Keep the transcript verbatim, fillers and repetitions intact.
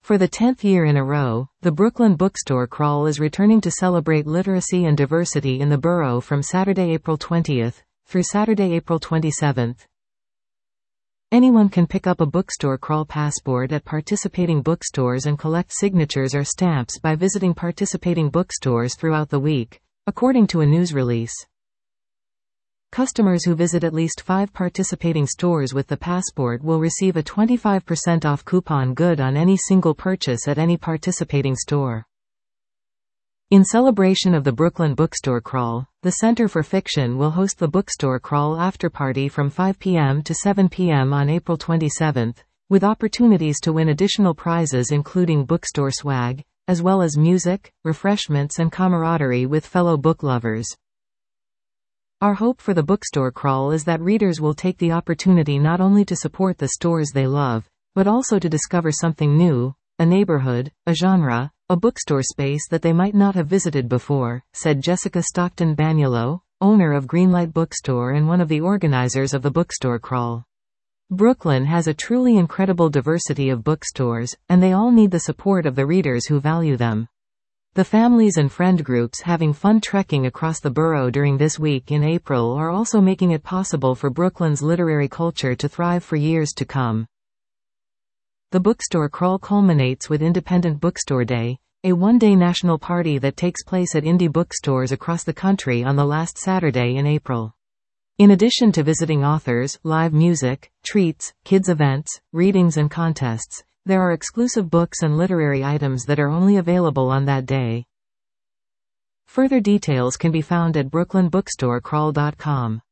For the tenth year in a row, the Brooklyn Bookstore Crawl is returning to celebrate literacy and diversity in the borough from Saturday, April twentieth, through Saturday, April twenty-seventh. Anyone can pick up a bookstore crawl passport at participating bookstores and collect signatures or stamps by visiting participating bookstores throughout the week, according to a news release. Customers who visit at least five participating stores with the passport will receive a twenty-five percent off coupon good on any single purchase at any participating store. In celebration of the Brooklyn Bookstore Crawl, the Center for Fiction will host the Bookstore Crawl afterparty from five p m to seven p m on April twenty-seventh, with opportunities to win additional prizes including bookstore swag, as well as music, refreshments and camaraderie with fellow book lovers. Our hope for the Bookstore Crawl is that readers will take the opportunity not only to support the stores they love, but also to discover something new, a neighborhood, a genre, a bookstore space that they might not have visited before, said Jessica Stockton Baniolo, owner of Greenlight Bookstore and one of the organizers of the Bookstore Crawl. Brooklyn has a truly incredible diversity of bookstores, and they all need the support of the readers who value them. The families and friend groups having fun trekking across the borough during this week in April are also making it possible for Brooklyn's literary culture to thrive for years to come. The Bookstore Crawl culminates with Independent Bookstore Day, a one-day national party that takes place at indie bookstores across the country on the last Saturday in April. In addition to visiting authors, live music, treats, kids events, readings and contests, there are exclusive books and literary items that are only available on that day. Further details can be found at brooklyn bookstore crawl dot com.